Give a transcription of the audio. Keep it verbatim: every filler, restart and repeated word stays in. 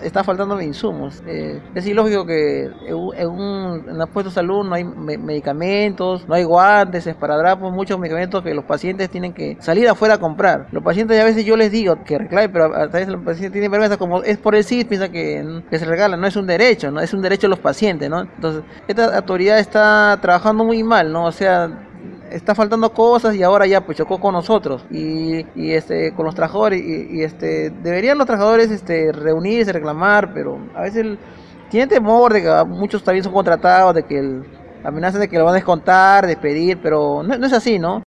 está faltando de insumos. Eh, es ilógico que en un, en un en un puesto de salud no hay me medicamentos, no hay guantes, esparadrapos, muchos medicamentos que los pacientes tienen que salir afuera a comprar. Los pacientes a veces yo les digo que reclamen, pero a veces los pacientes tienen vergüenza, como es por el S I S, piensa que, que se regala, no es un derecho, no es un derecho de los pacientes, ¿no? Entonces, esta autoridad está trabajando muy mal, ¿no? O sea, está faltando cosas y ahora ya pues chocó con nosotros y, y este con los trabajadores y, y este deberían los trabajadores este reunirse, reclamar, pero a veces el, tienen temor de que muchos también son contratados, de que el, amenazan de que lo van a descontar, despedir, pero no, no es así, ¿no?